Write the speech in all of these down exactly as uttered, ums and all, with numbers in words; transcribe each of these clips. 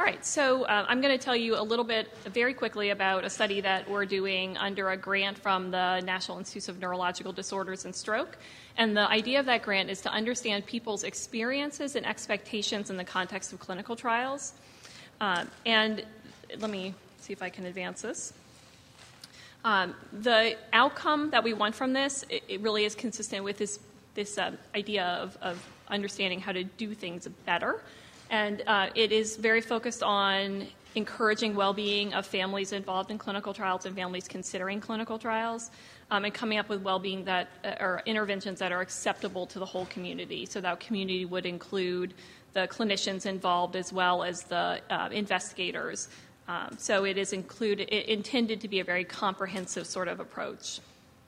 right, so uh, I'm going to tell you a little bit very quickly about a study that we're doing under a grant from the National Institute of Neurological Disorders and Stroke. And the idea of that grant is to understand people's experiences and expectations in the context of clinical trials. Uh, and let me see if I can advance this. Um, the outcome that we want from this, it, it really is consistent with this, this uh, idea of, of understanding how to do things better. And uh, it is very focused on encouraging well-being of families involved in clinical trials and families considering clinical trials, um, and coming up with well-being that uh, or interventions that are acceptable to the whole community. So that community would include the clinicians involved as well as the uh, investigators. Um, so it is included, it, intended to be a very comprehensive sort of approach.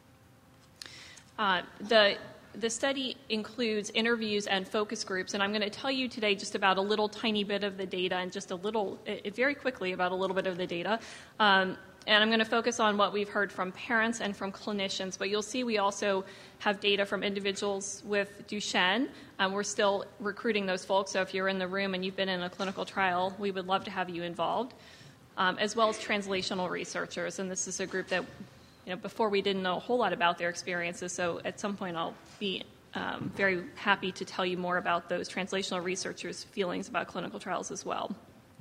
Uh, the The study includes interviews and focus groups, and I'm going to tell you today just about a little tiny bit of the data and just a little, uh, very quickly about a little bit of the data. Um, and I'm going to focus on what we've heard from parents and from clinicians, but you'll see we also have data from individuals with Duchenne. Um, we're still recruiting those folks, so if you're in the room and you've been in a clinical trial, we would love to have you involved, um, as well as translational researchers, and this is a group that You know, before we didn't know a whole lot about their experiences, so at some point I'll be um, very happy to tell you more about those translational researchers' feelings about clinical trials as well.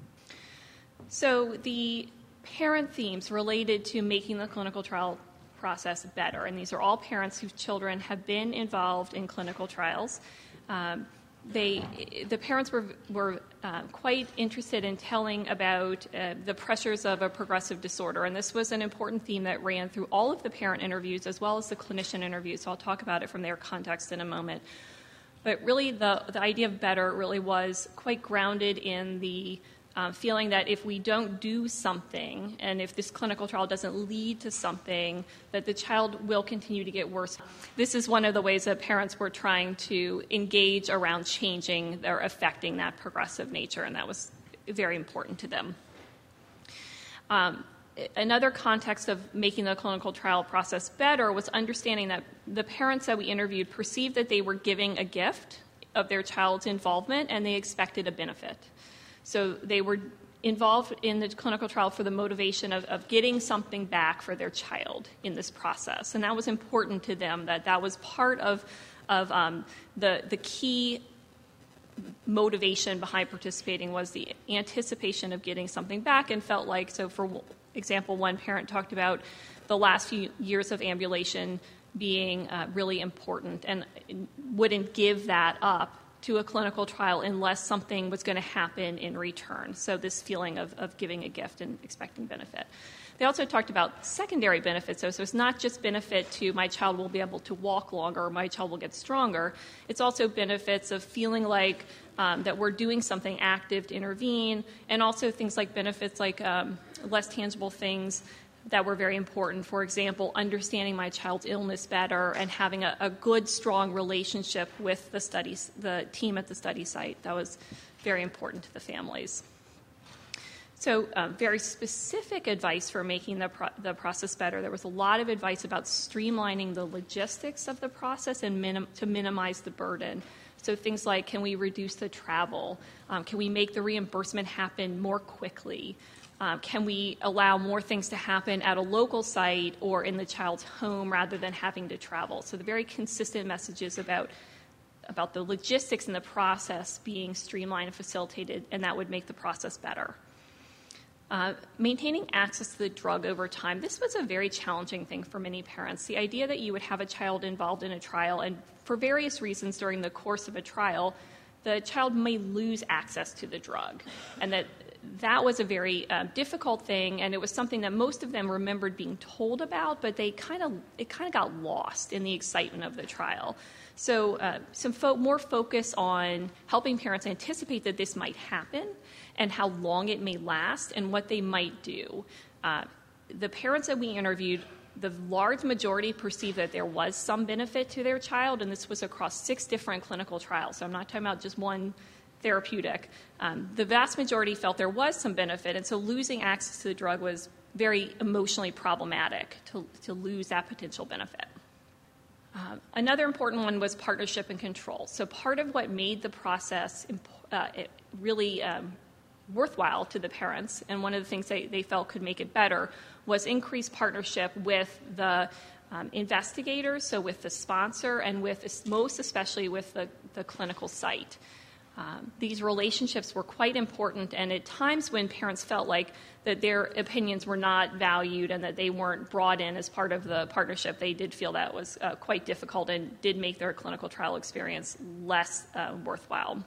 So the parent themes related to making the clinical trial process better, and these are all parents whose children have been involved in clinical trials. Um, They, the parents were, were uh, quite interested in telling about uh, the pressures of a progressive disorder, and this was an important theme that ran through all of the parent interviews as well as the clinician interviews, so I'll talk about it from their context in a moment. But really the, the idea of better really was quite grounded in the uh, feeling that if we don't do something, and if this clinical trial doesn't lead to something, that the child will continue to get worse. This is one of the ways that parents were trying to engage around changing or affecting that progressive nature, and that was very important to them. Um, another context of making the clinical trial process better was understanding that the parents that we interviewed perceived that they were giving a gift of their child's involvement, and they expected a benefit. So they were involved in the clinical trial for the motivation of, of getting something back for their child in this process. And that was important to them, that that was part of, of um, the, the key motivation behind participating was the anticipation of getting something back, and felt like, so for example, one parent talked about the last few years of ambulation being uh, really important and wouldn't give that up to a clinical trial unless something was going to happen in return. So this feeling of, of giving a gift and expecting benefit. They also talked about secondary benefits. So, so it's not just benefit to my child will be able to walk longer or my child will get stronger. It's also benefits of feeling like um, that we're doing something active to intervene, and also things like benefits like um, less tangible things that were very important. For example, understanding my child's illness better and having a, a good, strong relationship with the studies, the team at the study site. That was very important to the families. So um, very specific advice for making the, pro- the process better. There was a lot of advice about streamlining the logistics of the process and minim- to minimize the burden. So things like, can we reduce the travel? Um, can we make the reimbursement happen more quickly? Um, can we allow more things to happen at a local site or in the child's home rather than having to travel? So the very consistent messages about, about the logistics and the process being streamlined and facilitated, and that would make the process better. Uh, maintaining access to the drug over time. This was a very challenging thing for many parents. The idea that you would have a child involved in a trial, and for various reasons during the course of a trial, the child may lose access to the drug, and that that was a very uh, difficult thing, and it was something that most of them remembered being told about, but they kind of it kind of got lost in the excitement of the trial. So uh, some fo- more focus on helping parents anticipate that this might happen and how long it may last and what they might do. Uh, the parents that we interviewed, the large majority perceived that there was some benefit to their child, and this was across six different clinical trials. So I'm not talking about just one therapeutic. Um, the vast majority felt there was some benefit, and so losing access to the drug was very emotionally problematic to, to lose that potential benefit. Uh, another important one was partnership and control. So part of what made the process imp- uh, it really um, worthwhile to the parents, and one of the things they, they felt could make it better was increased partnership with the um, investigators, so with the sponsor, and with most especially with the, the clinical site. Um, these relationships were quite important, and at times when parents felt like that their opinions were not valued and that they weren't brought in as part of the partnership, they did feel that was uh, quite difficult and did make their clinical trial experience less uh, worthwhile.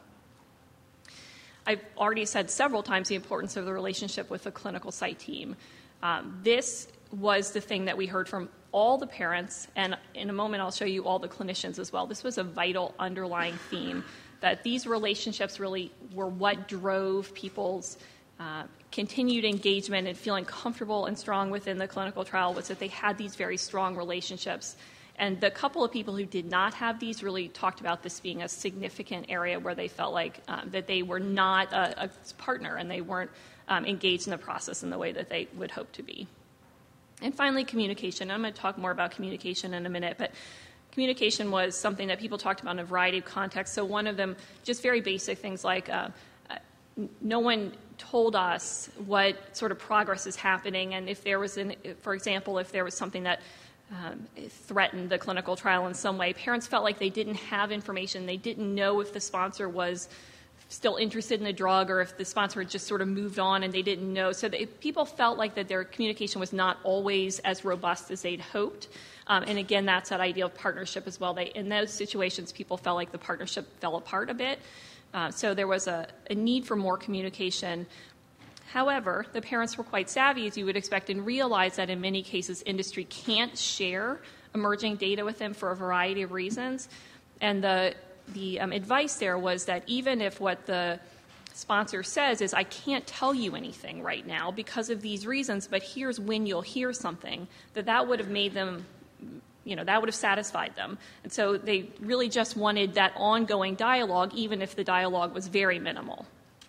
I've already said several times the importance of the relationship with the clinical site team. Um, this was the thing that we heard from all the parents, and in a moment I'll show you all the clinicians as well. This was a vital underlying theme, that these relationships really were what drove people's uh, continued engagement and feeling comfortable and strong within the clinical trial, was that they had these very strong relationships. And the couple of people who did not have these really talked about this being a significant area where they felt like um, that they were not a, a partner and they weren't um, engaged in the process in the way that they would hope to be. And finally, communication. I'm going to talk more about communication in a minute, but communication was something that people talked about in a variety of contexts. So one of them, just very basic things like uh, uh, no one told us what sort of progress is happening, and if there was, an, for example, if there was something that um, threatened the clinical trial in some way, parents felt like they didn't have information. They didn't know if the sponsor was still interested in the drug or if the sponsor had just sort of moved on and they didn't know. So they, people felt like that their communication was not always as robust as they'd hoped. Um, and again, that's that idea of partnership as well. They, in those situations, people felt like the partnership fell apart a bit. Uh, so there was a, a need for more communication. However, the parents were quite savvy, as you would expect, and realized that in many cases industry can't share emerging data with them for a variety of reasons. And the, the um, advice there was that even if what the sponsor says is, I can't tell you anything right now because of these reasons, but here's when you'll hear something, that that would have made them, you know, that would have satisfied them. And so they really just wanted that ongoing dialogue, even if the dialogue was very minimal.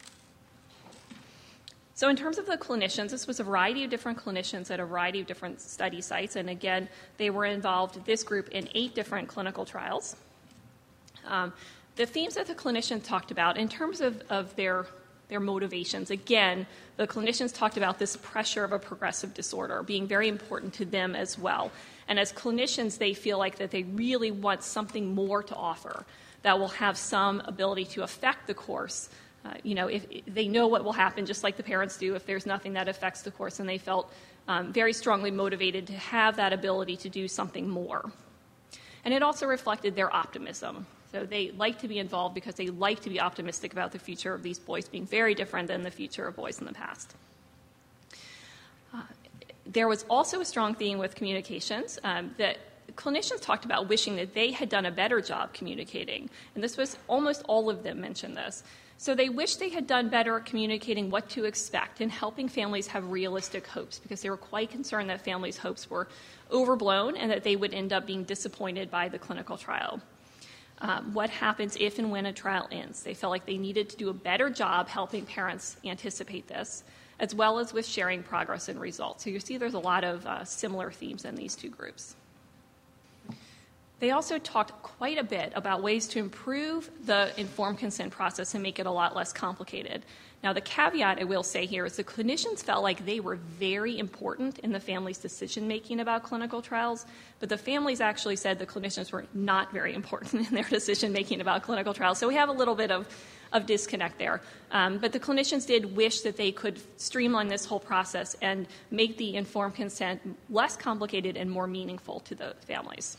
So in terms of the clinicians, this was a variety of different clinicians at a variety of different study sites. And again, they were involved, this group, in eight different clinical trials. Um, the themes that the clinicians talked about in terms of, of their, their motivations, again, the clinicians talked about this pressure of a progressive disorder being very important to them as well. And as clinicians, they feel like that they really want something more to offer that will have some ability to affect the course. Uh, you know, if, if they know what will happen, just like the parents do, if there's nothing that affects the course, and they felt um, very strongly motivated to have that ability to do something more. And it also reflected their optimism. So they like to be involved because they like to be optimistic about the future of these boys being very different than the future of boys in the past. Uh, there was also a strong theme with communications um, that clinicians talked about wishing that they had done a better job communicating. And this was, almost all of them mentioned this. So they wished they had done better at communicating what to expect and helping families have realistic hopes, because they were quite concerned that families' hopes were overblown and that they would end up being disappointed by the clinical trial. Um, what happens if and when a trial ends? They felt like they needed to do a better job helping parents anticipate this, as well as with sharing progress and results. So you see there's a lot of uh, similar themes in these two groups. They also talked quite a bit about ways to improve the informed consent process and make it a lot less complicated. Now, the caveat I will say here is the clinicians felt like they were very important in the family's decision-making about clinical trials, but the families actually said the clinicians were not very important in their decision-making about clinical trials. So we have a little bit of, of disconnect there. Um, but the clinicians did wish that they could streamline this whole process and make the informed consent less complicated and more meaningful to the families.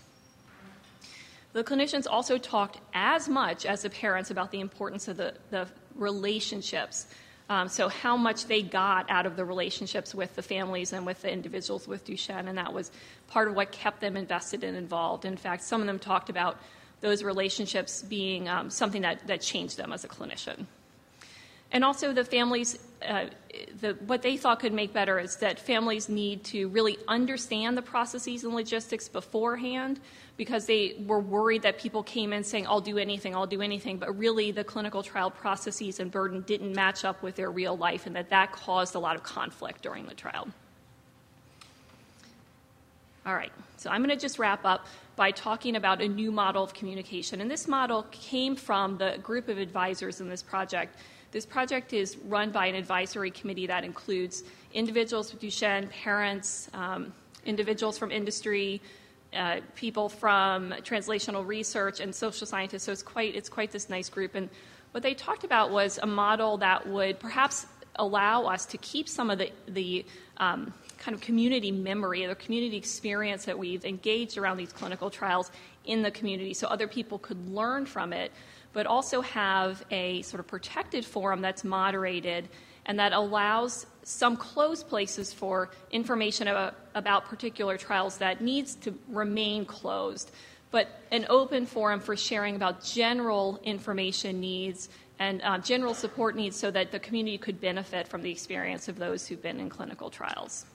The clinicians also talked as much as the parents about the importance of the, the relationships. Um, so how much they got out of the relationships with the families and with the individuals with Duchenne, and that was part of what kept them invested and involved. In fact, some of them talked about those relationships being um, something that, that changed them as a clinician. And also the families, uh, the, what they thought could make better is that families need to really understand the processes and logistics beforehand, because they were worried that people came in saying, I'll do anything, I'll do anything, but really the clinical trial processes and burden didn't match up with their real life, and that that caused a lot of conflict during the trial. All right, so I'm going to just wrap up by talking about a new model of communication. And this model came from the group of advisors in this project This project is run by an advisory committee that includes individuals with Duchenne, parents, um, individuals from industry, uh, people from translational research, and social scientists. So it's quite, it's quite this nice group. And what they talked about was a model that would perhaps allow us to keep some of the, the um, kind of community memory, the community experience that we've engaged around these clinical trials in the community so other people could learn from it, but also have a sort of protected forum that's moderated and that allows some closed places for information about, about particular trials that needs to remain closed, but an open forum for sharing about general information needs and uh, general support needs so that the community could benefit from the experience of those who've been in clinical trials.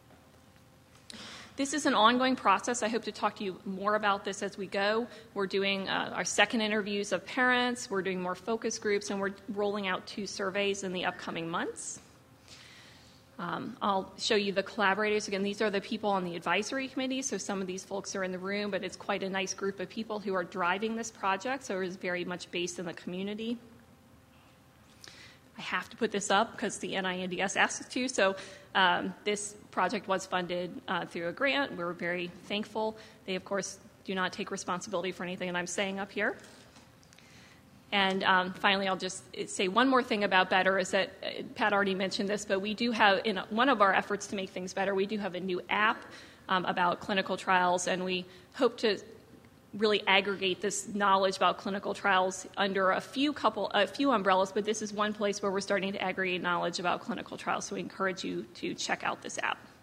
This is an ongoing process. I hope to talk to you more about this as we go. We're doing uh, our second interviews of parents, we're doing more focus groups, and we're rolling out two surveys in the upcoming months. Um, I'll show you the collaborators. Again, these are the people on the advisory committee, so some of these folks are in the room, but it's quite a nice group of people who are driving this project, so it is very much based in the community. I have to put this up because the N I N D S asked us to. So um, this project was funded uh, through a grant. We're very thankful. They, of course, do not take responsibility for anything that I'm saying up here. And um, finally, I'll just say one more thing about Better is that uh, Pat already mentioned this, but we do have, in one of our efforts to make things better, we do have a new app um, about clinical trials, and we hope to really aggregate this knowledge about clinical trials under a few couple, a few umbrellas, but this is one place where we're starting to aggregate knowledge about clinical trials, so we encourage you to check out this app.